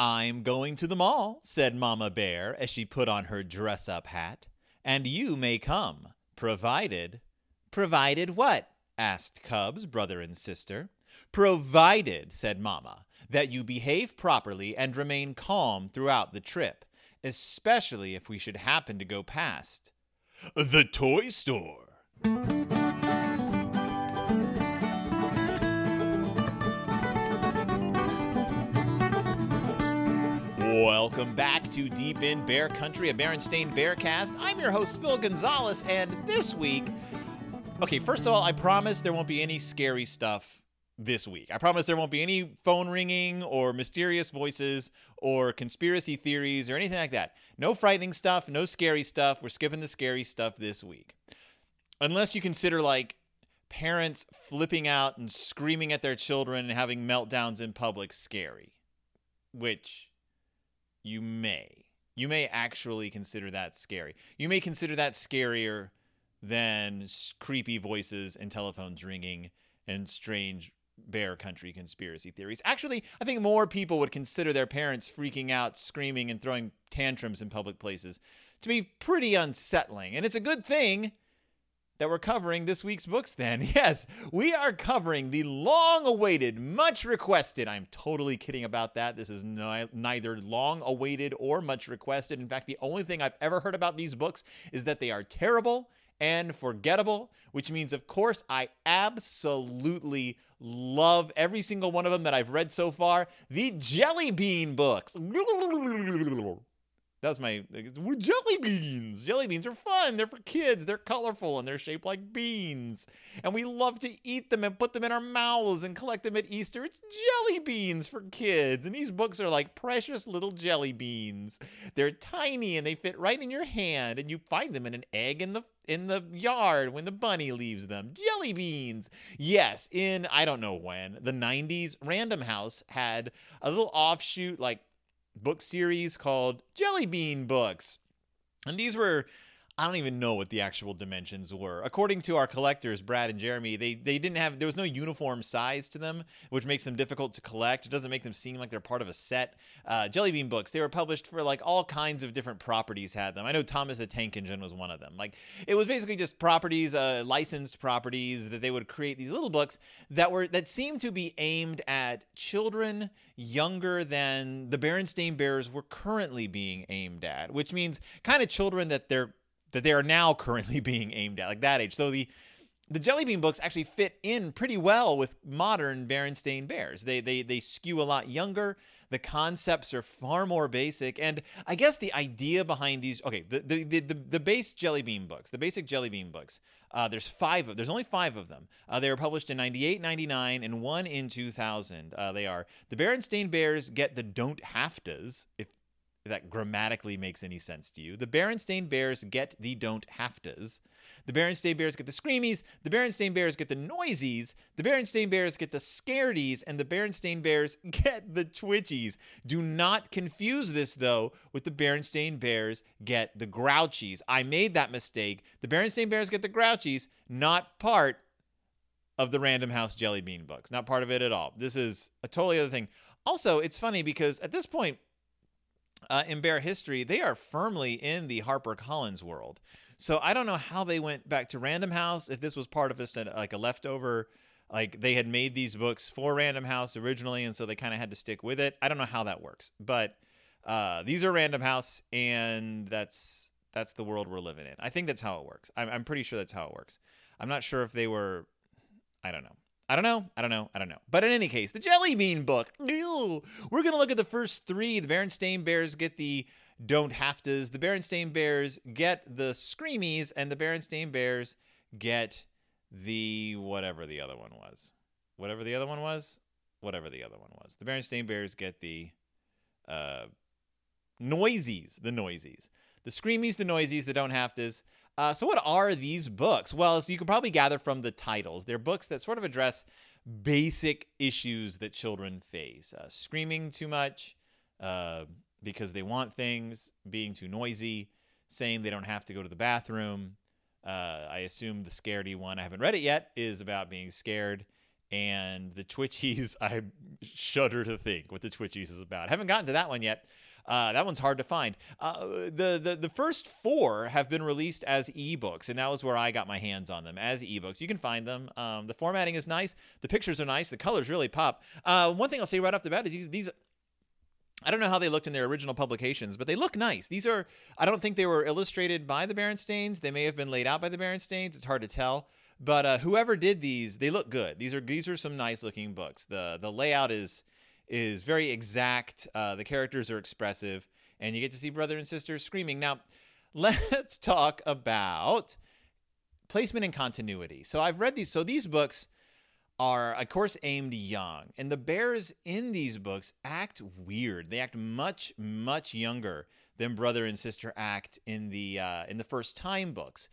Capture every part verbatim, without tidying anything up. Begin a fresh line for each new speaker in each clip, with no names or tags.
"I'm going to the mall," said Mama Bear as she put on her dress-up hat. "And you may come, provided—" "Provided what?" asked Cubs, brother and sister. "Provided," said Mama, "that you behave properly and remain calm throughout the trip, especially if we should happen to go past the toy store." Welcome back to Deep in Bear Country, a Berenstain Bearcast. I'm your host, Phil Gonzalez, and this week... Okay, first of all, I promise there won't be any scary stuff this week. I promise there won't be any phone ringing or mysterious voices or conspiracy theories or anything like that. No frightening stuff, no scary stuff. We're skipping the scary stuff this week. Unless you consider, like, parents flipping out and screaming at their children and having meltdowns in public scary, which... You may. You may actually consider that scary. You may consider that scarier than creepy voices and telephones ringing and strange bear country conspiracy theories. Actually, I think more people would consider their parents freaking out, screaming, and throwing tantrums in public places to be pretty unsettling. And it's a good thing that we're covering this week's books then. Yes, we are covering the long-awaited, much-requested. I'm totally kidding about that. This is ni- neither long-awaited or much-requested. In fact, the only thing I've ever heard about these books is that they are terrible and forgettable, which means, of course, I absolutely love every single one of them that I've read so far. The Jelly Bean books. That was my, jelly beans. Jelly beans are fun. They're for kids. They're colorful and they're shaped like beans. And we love to eat them and put them in our mouths and collect them at Easter. It's jelly beans for kids. And these books are like precious little jelly beans. They're tiny and they fit right in your hand. And you find them in an egg in the in the yard when the bunny leaves them. Jelly beans. Yes, in, I don't know when, the nineties, Random House had a little offshoot, like, book series called Jelly Bean Books. And these were, I don't even know what the actual dimensions were. According to our collectors, Brad and Jeremy, they they didn't have, there was no uniform size to them, which makes them difficult to collect. It doesn't make them seem like they're part of a set. Uh, Jelly Bean Books, they were published for like all kinds of different properties had them. I know Thomas the Tank Engine was one of them. Like, it was basically just properties, uh, licensed properties that they would create these little books that were, that seemed to be aimed at children younger than the Berenstain Bears were currently being aimed at, which means kind of children that they're that they are now currently being aimed at, like that age. So the the Jelly Bean books actually fit in pretty well with modern Berenstain Bears. They they they skew a lot younger. The concepts are far more basic, and I guess the idea behind these, okay, the the the, the, the base Jelly Bean books, the basic Jelly Bean books. Uh, there's five of, there's only five of them. Uh, they were published in ninety-eight, ninety-nine, and one in two thousand. Uh, they are the Berenstain Bears get the don't have tos, if if that grammatically makes any sense to you. The Berenstain Bears get the don't have tos. The Berenstain Bears get the screamies. The Berenstain Bears get the noisies. The Berenstain Bears get the scaredies. And the Berenstain Bears get the twitchies. Do not confuse this, though, with the Berenstain Bears get the grouchies. I made that mistake. The Berenstain Bears get the grouchies, not part of the Random House Jelly Bean books. Not part of it at all. This is a totally other thing. Also, it's funny because at this point, Uh, in bear history, they are firmly in the HarperCollins world. So I don't know how they went back to Random House, if this was part of just a, like a leftover, like they had made these books for Random House originally, and so they kind of had to stick with it. I don't know how that works, but uh, these are Random House, and that's that's the world we're living in. I think that's how it works. I'm, I'm pretty sure that's how it works. I'm not sure if they were, I don't know. I don't know. I don't know. I don't know. But in any case, the Jelly Bean book. Ew. We're going to look at the first three. The Berenstain Bears get the don't have tos. The Berenstain Bears get the screamies. And the Berenstain Bears get the whatever the other one was. Whatever the other one was? Whatever the other one was. The Berenstain Bears get the uh, noisies. The noisies. The screamies, the noisies, the don't have tos. Uh, so what are these books? Well, as you can probably gather from the titles, they're books that sort of address basic issues that children face. Uh, screaming too much uh, because they want things, being too noisy, saying they don't have to go to the bathroom. Uh, I assume the scaredy one, I haven't read it yet, is about being scared. And the Twitchies, I shudder to think what the Twitchies is about. Haven't gotten to that one yet. Uh, that one's hard to find. Uh, the, the the first four have been released as ebooks, and that was where I got my hands on them as ebooks. You can find them. Um, the formatting is nice. The pictures are nice. The colors really pop. Uh, one thing I'll say right off the bat is these, these I don't know how they looked in their original publications, but they look nice. These are, I don't think they were illustrated by the Berenstains. They may have been laid out by the Berenstains. It's hard to tell. But uh, whoever did these, they look good. These are these are some nice looking books. The the layout is is very exact. Uh, the characters are expressive, and you get to see brother and sister screaming. Now, let's talk about placement and continuity. So I've read these. So these books are, of course, aimed young, and the bears in these books act weird. They act much, much younger than brother and sister act in the uh, in the First Time books.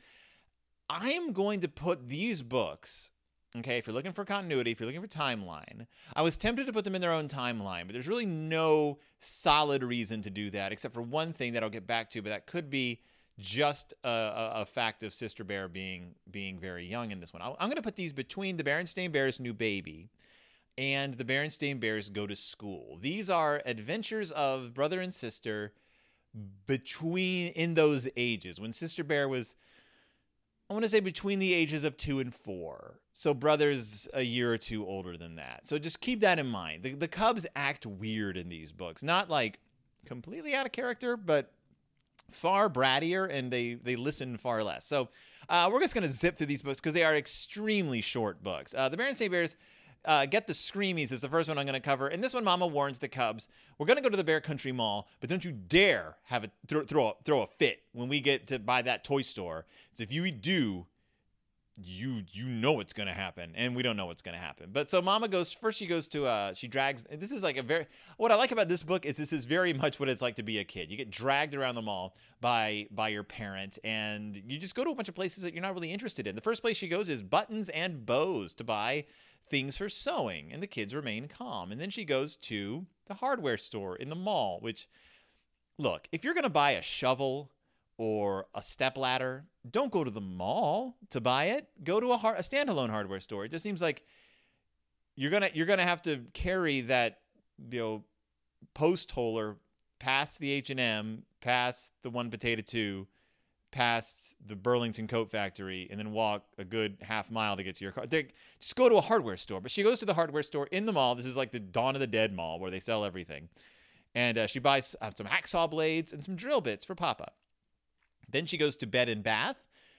I am going to put these books, okay, if you're looking for continuity, if you're looking for timeline, I was tempted to put them in their own timeline, but there's really no solid reason to do that, except for one thing that I'll get back to, but that could be just a, a, a fact of Sister Bear being being very young in this one. I'm going to put these between the Berenstain Bears' New Baby and the Berenstain Bears Go to School. These are adventures of brother and sister between, in those ages, when Sister Bear was, I want to say, between the ages of two and four. So brother's a year or two older than that. So just keep that in mind. The, the Cubs act weird in these books. Not like completely out of character, but far brattier, and they, they listen far less. So uh, we're just going to zip through these books because they are extremely short books. Uh, the Berenstain Bears uh, Get the Screamies is the first one I'm going to cover. And this one, Mama warns the Cubs, we're going to go to the Bear Country Mall, but don't you dare have a th- throw, a, throw a fit when we get to buy that toy store. So if you do, you you know what's going to happen, and we don't know what's going to happen. But so Mama goes, first she goes to, uh, she drags, this is like a very, what I like about this book is this is very much what it's like to be a kid. You get dragged around the mall by by your parent, and you just go to a bunch of places that you're not really interested in. The first place she goes is Buttons and Bows to buy things for sewing, and the kids remain calm. And then she goes to the hardware store in the mall, which, look, if you're going to buy a shovel or a stepladder, don't go to the mall to buy it. Go to a, hard, a standalone hardware store. It just seems like you're gonna you're gonna have to carry that, you know, post holer past the H and M, past the One Potato Two, past the Burlington Coat Factory, and then walk a good half mile to get to your car. They, just go to a hardware store. But she goes to the hardware store in the mall. This is like the Dawn of the Dead mall where they sell everything. And uh, she buys uh, some hacksaw blades and some drill bits for Papa. Then she goes to Bed and Bath.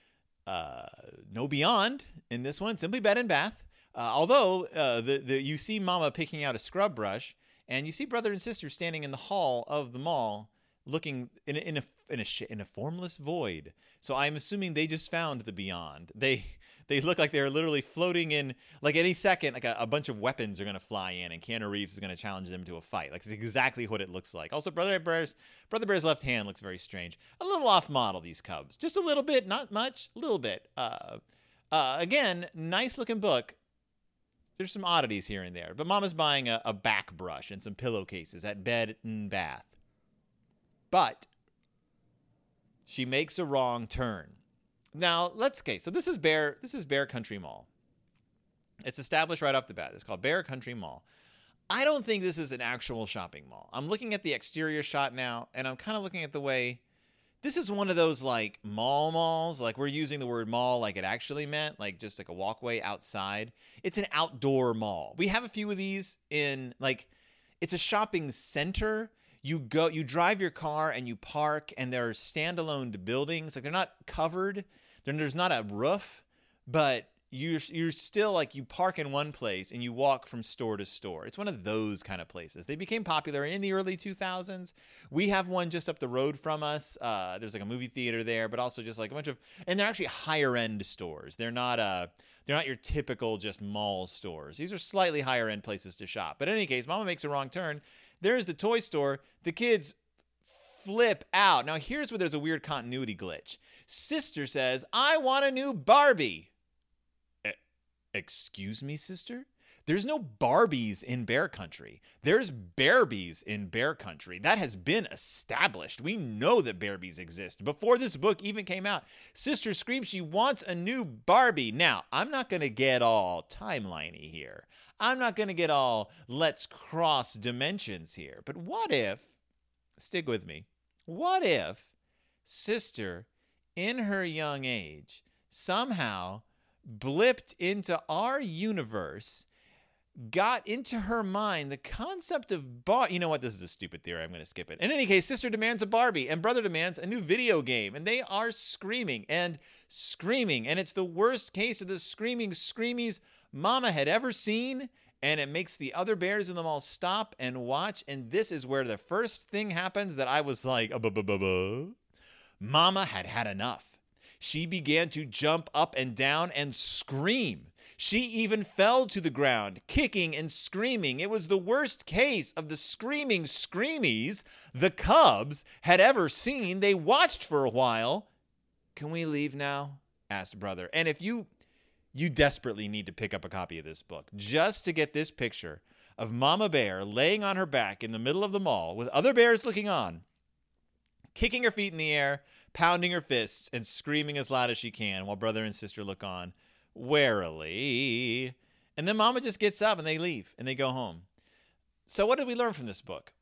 Uh, no Beyond in this one, simply Bed and Bath. Uh, although uh, the, the you see Mama picking out a scrub brush, and you see brother and sister standing in the hall of the mall, looking in a, in a in a sh- in a formless void. So I'm assuming they just found the Beyond. They they look like they're literally floating in. Like any second, like a, a bunch of weapons are gonna fly in, and Keanu Reeves is gonna challenge them to a fight. Like it's exactly what it looks like. Also, brother Bear's brother Bear's left hand looks very strange. A little off model, these Cubs, just a little bit, not much, a little bit. Uh, uh, again, nice looking book. There's some oddities here and there, but Mama's buying a, a back brush and some pillowcases at Bed and Bath. But she makes a wrong turn. Now, let's okay, so this is Bear, this is Bear Country Mall. It's established right off the bat. It's called Bear Country Mall. I don't think this is an actual shopping mall. I'm looking at the exterior shot now, and I'm kind of looking at the way this is one of those like mall malls, like we're using the word mall like it actually meant, like just like a walkway outside. It's an outdoor mall. We have a few of these in like, it's a shopping center. You go, you drive your car and you park, and there are standalone buildings. Like they're not covered. Then there's not a roof, but you're you're still like you park in one place and you walk from store to store. It's one of those kind of places. They became popular in the early two thousands. We have one just up the road from us. Uh, there's like a movie theater there, but also just like a bunch of, and they're actually higher end stores. They're not uh they're not your typical just mall stores. These are slightly higher end places to shop. But in any case, Mama makes a wrong turn. There's the toy store. The kids flip out. Now, here's where there's a weird continuity glitch. Sister says, I want a new Barbie. E- Excuse me, sister? There's no Barbies in bear country. There's Bearbies in bear country. That has been established. We know that Bearbies exist. Before this book even came out, Sister screams she wants a new Barbie. Now, I'm not going to get all timeliney here. I'm not going to get all let's cross dimensions here. But what if, stick with me, what if Sister, in her young age, somehow blipped into our universe, got into her mind the concept of bar. You know what? This is a stupid theory. I'm going to skip it. In any case, Sister demands a Barbie and brother demands a new video game. And they are screaming and screaming. And it's the worst case of the screaming screamies Mama had ever seen. And it makes the other bears in the mall stop and watch. And this is where the first thing happens that I was like, uh, Mama had had enough. She began to jump up and down and scream. She even fell to the ground, kicking and screaming. It was the worst case of the screaming screamies the Cubs had ever seen. They watched for a while. Can we leave now? Asked brother. And if you you desperately need to pick up a copy of this book just to get this picture of Mama Bear laying on her back in the middle of the mall with other bears looking on, kicking her feet in the air, pounding her fists, and screaming as loud as she can while brother and sister look on warily. And then Mama just gets up and they leave and they go home. So what did we learn from this book?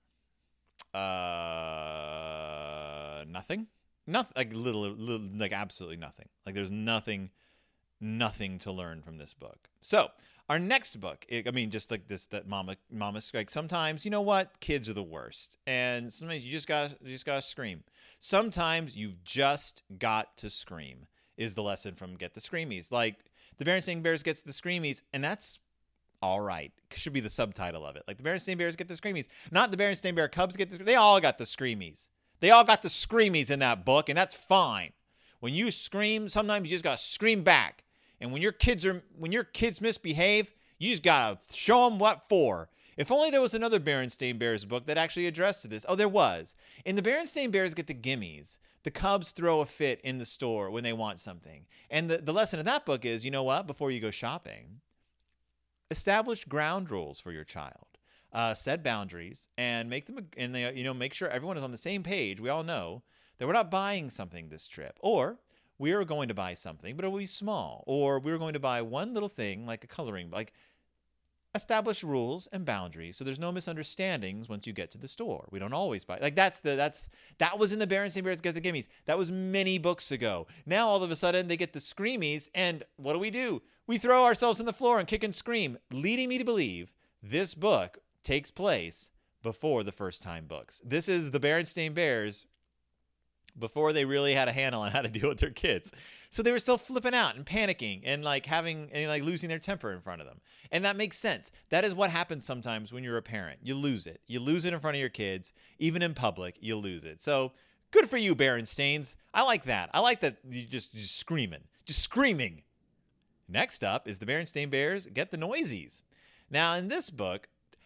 Uh, nothing. Nothing. Like little, little, like absolutely nothing. Like there's nothing, nothing to learn from this book. So our next book, I mean, just like this, that Mama, Mama's like sometimes, you know what? Kids are the worst, and sometimes you just got, you just gotta scream. Sometimes you've just got to scream. Is the lesson from Get the Screamies. Like the Berenstain Bears gets the Screamies, and that's all right. Should be the subtitle of it. Like the Berenstain Bears get the Screamies, not the Berenstain Bear Cubs get the. They all got the Screamies. They all got the Screamies in that book, and that's fine. When you scream, sometimes you just gotta scream back. And when your kids are, when your kids misbehave, you just gotta show them what for. If only there was another Berenstain Bears book that actually addressed this. Oh, there was. In the Berenstain Bears Get the Gimmies, the Cubs throw a fit in the store when they want something. And the, the lesson of that book is, you know what? Before you go shopping, establish ground rules for your child. Uh, set boundaries and make them, and they, you know, make sure everyone is on the same page. We all know that we're not buying something this trip, or we are going to buy something, but it will be small, or we're going to buy one little thing like a coloring, like establish rules and boundaries so there's no misunderstandings once you get to the store. We don't always buy. Like that's the that's that was in the Berenstain Bears Get the Gimmies. That was many books ago. Now all of a sudden they get the Screamies, and what do we do? We throw ourselves on the floor and kick and scream, leading me to believe this book takes place before the first time books. This is the Berenstain Bears before they really had a handle on how to deal with their kids. So they were still flipping out and panicking and like having and like losing their temper in front of them. And that makes sense. That is what happens sometimes when you're a parent. You lose it. You lose it in front of your kids. Even in public, you lose it. So good for you, Berenstains. I like that. I like that you just, just screaming. Just screaming. Next up is the Berenstain Bears Get the Noisies. Now in this book,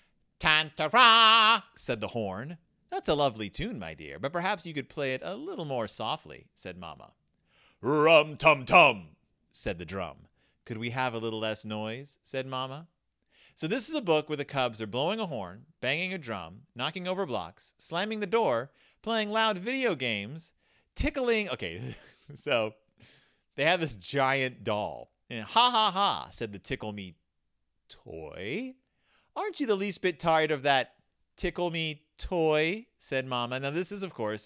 "Tantara," said the horn. That's a lovely tune, my dear, but perhaps you could play it a little more softly, said Mama. "Rum-tum-tum," said the drum. Could we have a little less noise, said Mama. So this is a book where the Cubs are blowing a horn, banging a drum, knocking over blocks, slamming the door, playing loud video games, tickling. Okay, so they have this giant doll. And ha ha ha, said the Tickle Me toy. Aren't you the least bit tired of that tickle me toy, said Mama. Now this is, of course,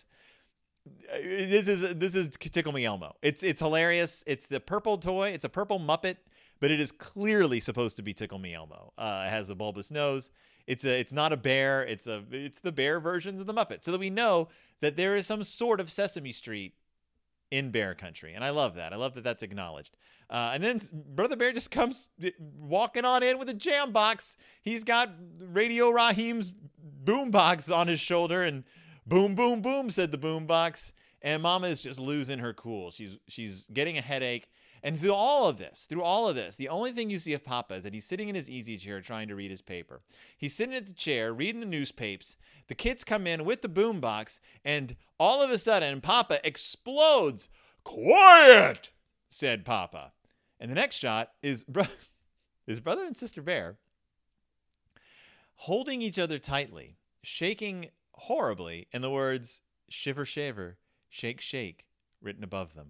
this is this is Tickle Me Elmo. It's it's hilarious. It's the purple toy. It's a purple Muppet, but it is clearly supposed to be Tickle Me Elmo. Uh, it has a bulbous nose. It's a it's not a bear. It's a it's the bear versions of the Muppet, so that we know that there is some sort of Sesame Street in bear country, and I love that. I love that that's acknowledged. Uh, and then Brother Bear just comes walking on in with a jam box. He's got Radio Raheem's boom box on his shoulder, and boom, boom, boom, said the boom box. And Mama is just losing her cool. She's she's getting a headache. And through all of this, through all of this, the only thing you see of Papa is that he's sitting in his easy chair trying to read his paper. He's sitting at the chair reading the newspapers. The kids come in with the boom box, and all of a sudden, Papa explodes. "Quiet," said Papa. And the next shot is, bro- is Brother and Sister Bear holding each other tightly, shaking horribly, and the words shiver, shaver, shake, shake written above them.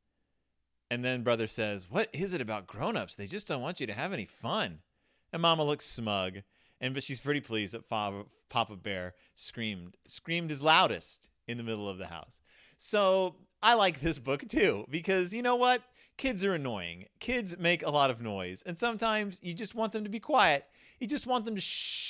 And then brother says, what is it about grown-ups? They just don't want you to have any fun. And Mama looks smug, and but she's pretty pleased that Papa Bear screamed, screamed his loudest in the middle of the house. So I like this book too, because you know what? Kids are annoying. Kids make a lot of noise, and sometimes you just want them to be quiet. You just want them to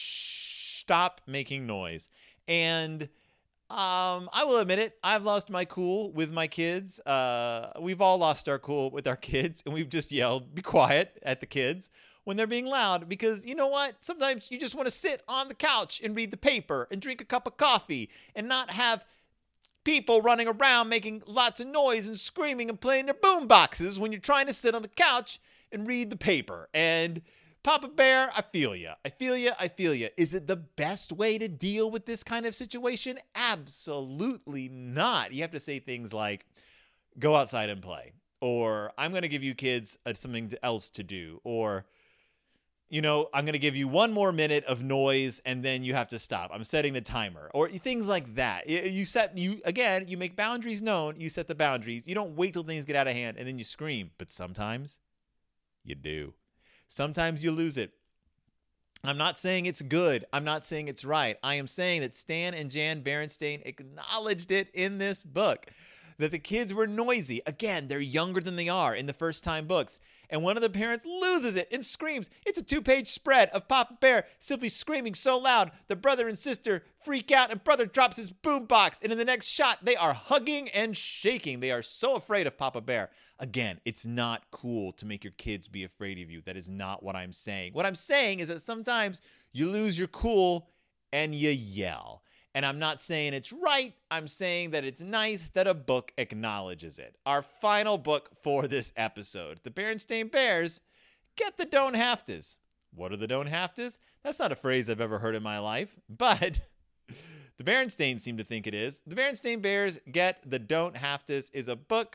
sh- stop making noise. And Um, I will admit it. I've lost my cool with my kids. Uh, we've all lost our cool with our kids, and we've just yelled, be quiet at the kids when they're being loud, because you know what? Sometimes you just want to sit on the couch and read the paper and drink a cup of coffee and not have people running around making lots of noise and screaming and playing their boom boxes when you're trying to sit on the couch and read the paper. And Papa Bear, I feel ya. I feel ya. I feel ya. Is it the best way to deal with this kind of situation? Absolutely not. You have to say things like, go outside and play. Or, I'm going to give you kids uh, something else to do. Or, you know, I'm going to give you one more minute of noise and then you have to stop. I'm setting the timer. Or things like that. You set, you again, you make boundaries known. You set the boundaries. You don't wait till things get out of hand and then you scream. But sometimes you do. Sometimes you lose it. I'm not saying it's good. I'm not saying it's right. I am saying that Stan and Jan Berenstain acknowledged it in this book, that the kids were noisy. Again, they're younger than they are in the first time books. And one of the parents loses it and screams. It's a two-page spread of Papa Bear simply screaming so loud the brother and sister freak out and brother drops his boombox. And in the next shot, they are hugging and shaking. They are so afraid of Papa Bear. Again, it's not cool to make your kids be afraid of you. That is not what I'm saying. What I'm saying is that sometimes you lose your cool and you yell. And I'm not saying it's right. I'm saying that it's nice that a book acknowledges it. Our final book for this episode, The Berenstain Bears Get the Don't Have Tos. What are the Don't Have Tos? That's not a phrase I've ever heard in my life, but the Berenstains seem to think it is. The Berenstain Bears Get the Don't Have Tos is a book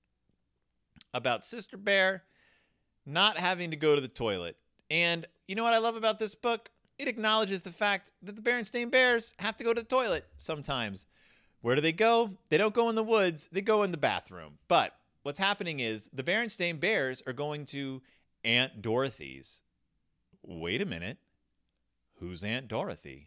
about Sister Bear not having to go to the toilet. And you know what I love about this book? It acknowledges the fact that the Berenstain Bears have to go to the toilet sometimes. Where do they go? They don't go in the woods. They go in the bathroom. But what's happening is the Berenstain Bears are going to Aunt Dorothy's. Wait a minute. Who's Aunt Dorothy?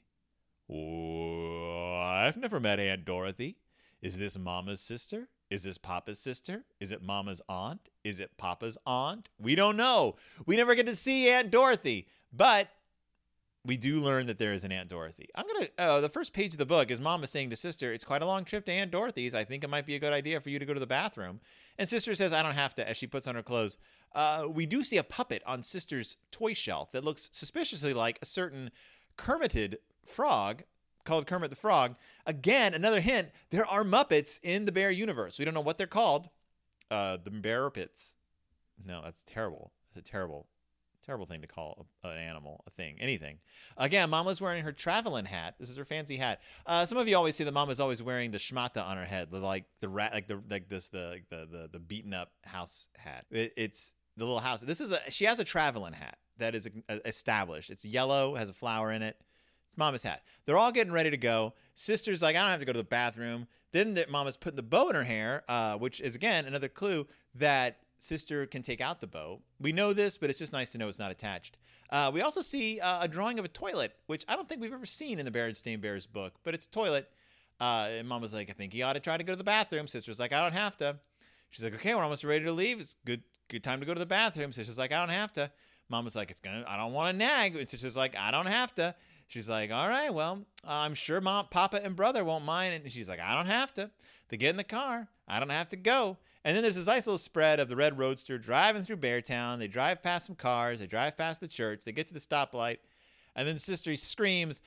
Oh, I've never met Aunt Dorothy. Is this Mama's sister? Is this Papa's sister? Is it Mama's aunt? Is it Papa's aunt? We don't know. We never get to see Aunt Dorothy. But we do learn that there is an Aunt Dorothy. I'm going to, uh, the first page of the book is Mama saying to Sister, it's quite a long trip to Aunt Dorothy's. I think it might be a good idea for you to go to the bathroom. And Sister says, I don't have to, as she puts on her clothes. Uh, we do see a puppet on Sister's toy shelf that looks suspiciously like a certain Kermited frog called Kermit the Frog. Again, another hint, there are Muppets in the Bear universe. We don't know what they're called. Uh, the Bear Pits. No, that's terrible. That's a terrible Terrible thing to call a, an animal, a thing, anything. Again, Mama's wearing her traveling hat. This is her fancy hat. Uh, some of you always see that Mama's always wearing the schmata on her head, the, like the rat, like the like this, the like the the the beaten up house hat. It, it's the little house. This is a she has a traveling hat that is a, a, established. It's yellow, has a flower in it. It's Mama's hat. They're all getting ready to go. Sister's like, I don't have to go to the bathroom. Then the, Mama's putting the bow in her hair, uh, which is again another clue that Sister can take out the bow. We know this, but it's just nice to know it's not attached. Uh, we also see uh, a drawing of a toilet, which I don't think we've ever seen in the Berenstain Bears book, but it's a toilet. Uh, and Mama's like, I think you ought to try to go to the bathroom. Sister's like, I don't have to. She's like, okay, we're almost ready to leave. It's good, good time to go to the bathroom. Sister's like, I don't have to. Mama's like, it's gonna, I don't want to nag. And Sister's like, I don't have to. She's like, all right, well, uh, I'm sure Mom, Papa, and Brother won't mind. And she's like, I don't have to. They get in the car. I don't have to go. And then there's this nice little spread of the Red Roadster driving through Beartown. They drive past some cars. They drive past the church. They get to the stoplight. And then Sister screams,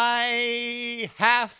I have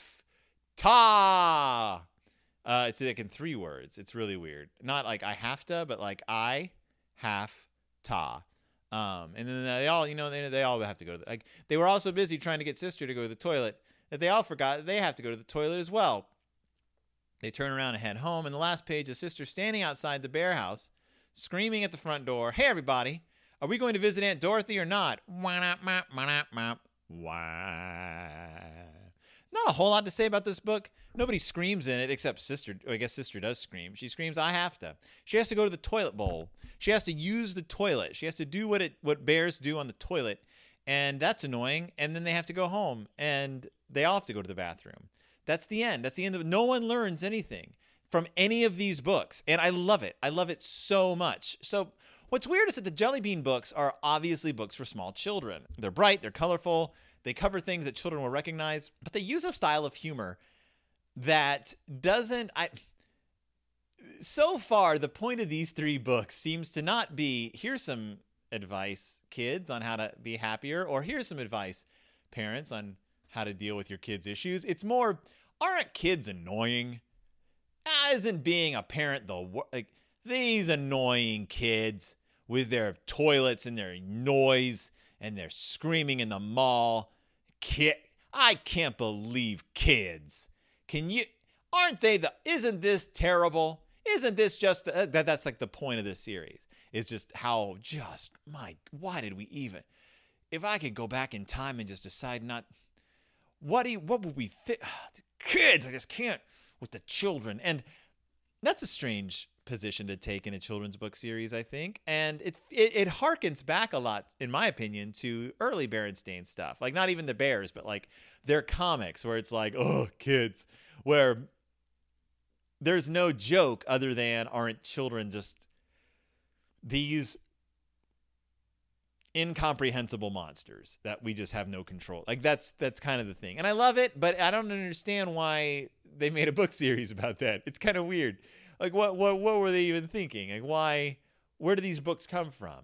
ta. Uh, it's like in three words. It's really weird. Not like I have to, but like I have ta. Um, and then they all, you know, they, they all have to go to the, like, they were also busy trying to get Sister to go to the toilet that they all forgot that they have to go to the toilet as well. They turn around and head home. And the last page is Sister standing outside the bear house, screaming at the front door, hey, everybody, are we going to visit Aunt Dorothy or not? Wah. Not a whole lot to say about this book. Nobody screams in it except Sister. I guess Sister does scream. She screams, "I have to." She has to go to the toilet bowl. She has to use the toilet. She has to do what it what bears do on the toilet, and that's annoying. And then they have to go home, and they all have to go to the bathroom. That's the end. That's the end of it. No one learns anything from any of these books, and I love it. I love it so much. So what's weird is that the Jelly Bean books are obviously books for small children. They're bright. They're colorful. They cover things that children will recognize, but they use a style of humor that doesn't. I. So far, the point of these three books seems to not be, here's some advice, kids, on how to be happier, or here's some advice, parents, on how to deal with your kids' issues. It's more, aren't kids annoying? Ah, isn't being a parent the wor- like these annoying kids with their toilets and their noise and their screaming in the mall? Kid, I can't believe kids. Can you? Aren't they the? Isn't this terrible? Isn't this just the, that? That's like the point of this series. Is just how just my. Why did we even? If I could go back in time and just decide not. What do you, what would we think? Kids, I just can't with the children. And that's a strange position to take in a children's book series, I think. And it, it it harkens back a lot, in my opinion, to early Berenstain stuff. Like, not even the Bears, but like their comics, where it's like, oh, kids, where there's no joke other than, aren't children just these incomprehensible monsters that we just have no control? Like, that's that's kind of the thing. And I love it, but I don't understand why they made a book series about that. It's kind of weird. Like, what what what were they even thinking? Like, why? Where do these books come from?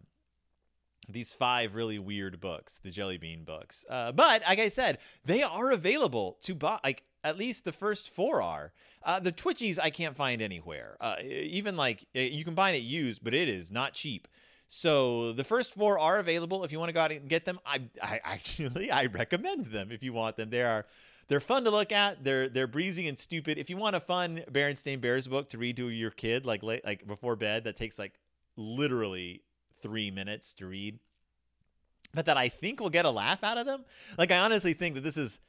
These five really weird books, the Jelly Bean books. Uh, but like I said, they are available to buy. Like, at least the first four are. Uh, the Twitchies I can't find anywhere. Uh, even like you can buy it used, but it is not cheap. So the first four are available if you want to go out and get them. I, I actually I recommend them if you want them. They are they're fun to look at. They're they're breezy and stupid. If you want a fun Berenstain Bears book to read to your kid like late, like before bed, that takes like literally three minutes to read, but that I think will get a laugh out of them. Like, I honestly think that this is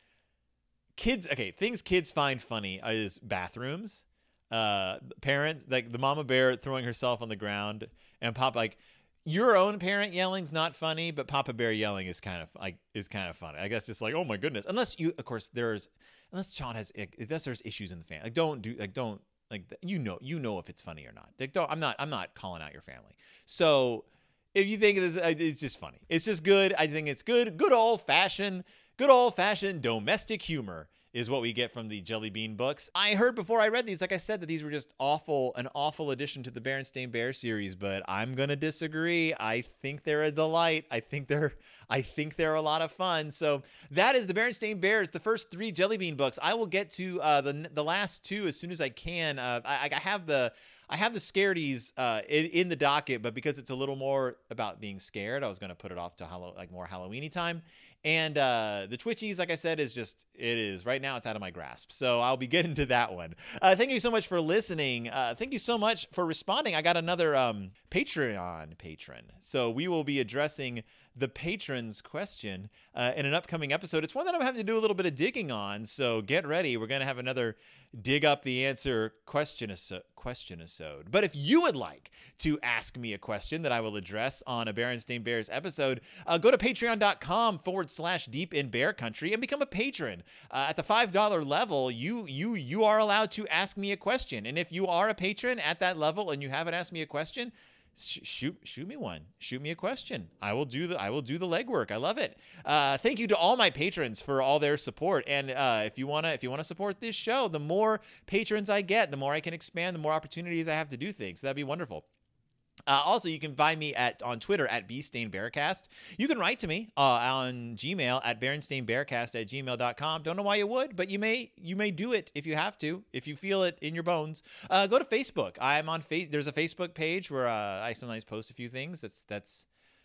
kids. Okay, things kids find funny is bathrooms, uh, parents, like the mama bear throwing herself on the ground, and Pop like. Your own parent yelling's not funny, but Papa Bear yelling is kind of like is kind of funny. I guess just like, oh my goodness. Unless you, of course, there's unless Sean has unless there's issues in the family. Like, don't do like don't like you know you know if it's funny or not. Like, don't. I'm not I'm not calling out your family. So if you think it is, it's just funny. It's just good. I think it's good. Good old fashioned, good old fashioned domestic humor is what we get from the Jelly Bean books. I heard before I read these, like I said, that these were just awful, an awful addition to the Berenstain Bear series, but I'm going to disagree. I think they're a delight. I think they're, I think they're a lot of fun. So that is the Berenstain Bears, the first three Jelly Bean books. I will get to uh, the the last two as soon as I can. Uh, I, I have the, I have the Scaredies uh, in, in the docket, but because it's a little more about being scared, I was going to put it off to Hallow, like more Halloween-y time. And uh, the Twitchies, like I said, is just, it is. Right now, it's out of my grasp. So I'll be getting to that one. Uh, thank you so much for listening. Uh, thank you so much for responding. I got another um, Patreon patron. So we will be addressing the patron's question uh, in an upcoming episode. It's one that I'm having to do a little bit of digging on. So get ready. We're going to have another dig up the answer question question episode. But if you would like to ask me a question that I will address on a Berenstain Bears episode, uh, go to patreon.com forward slash deep in bear country and become a patron. Uh, at the five dollar level, you you you are allowed to ask me a question. And if you are a patron at that level and you haven't asked me a question, shoot shoot me one. Shoot me a question. I will do the I will do the legwork. I love it. Uh, thank you to all my patrons for all their support. And uh, if you wanna if you wanna support this show, the more patrons I get, the more I can expand, the more opportunities I have to do things. That'd be wonderful. Uh, also, you can find me at on Twitter at BStainBearcast. You can write to me uh, on Gmail at BerenstainBearcast at gmail dot com. Don't know why you would, but you may you may do it if you have to, if you feel it in your bones. Uh, go to Facebook. I'm on face. There's a Facebook page where uh, I sometimes post a few things. That's that's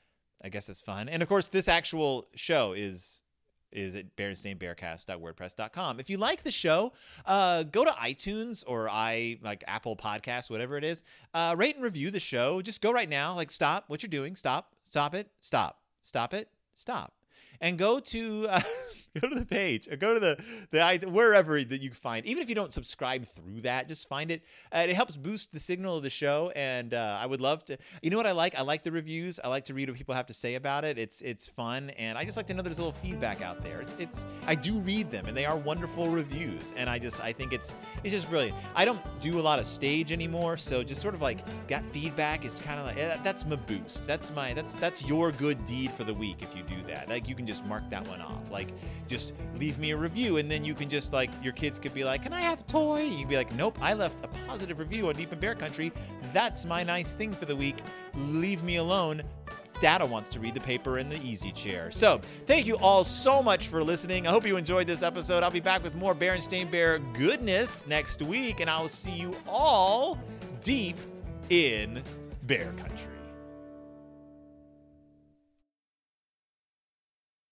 I guess it's fun. And of course, this actual show is is at berenstain bearcast dot wordpress dot com. If you like the show, uh, go to iTunes or I like Apple Podcasts, whatever it is. Uh, rate and review the show. Just go right now. Like, stop what you're doing. Stop. Stop it. Stop. Stop it. Stop. and go to uh, go to the page, or go to the the wherever that you find. Even if you don't subscribe through that, just find it. Uh, it helps boost the signal of the show, and uh, I would love to. You know what I like? I like the reviews. I like to read what people have to say about it. It's it's fun, and I just like to know there's a little feedback out there. It's it's I do read them, and they are wonderful reviews, and I just I think it's it's just brilliant. I don't do a lot of stage anymore, so just sort of like got feedback is kind of like eh, that's my boost. That's my that's that's your good deed for the week if you do that. Like you can just mark that one off. Like just leave me a review, and then you can just like your kids could be like, "Can I have a toy?" You'd be like, "Nope, I left a positive review on Deep in Bear Country. That's my nice thing for the week. Leave me alone. Dada wants to read the paper in the easy chair." So thank you all so much for listening. I hope you enjoyed this episode. I'll be back with more Berenstain Bear goodness next week, and I'll see you all deep in Bear Country.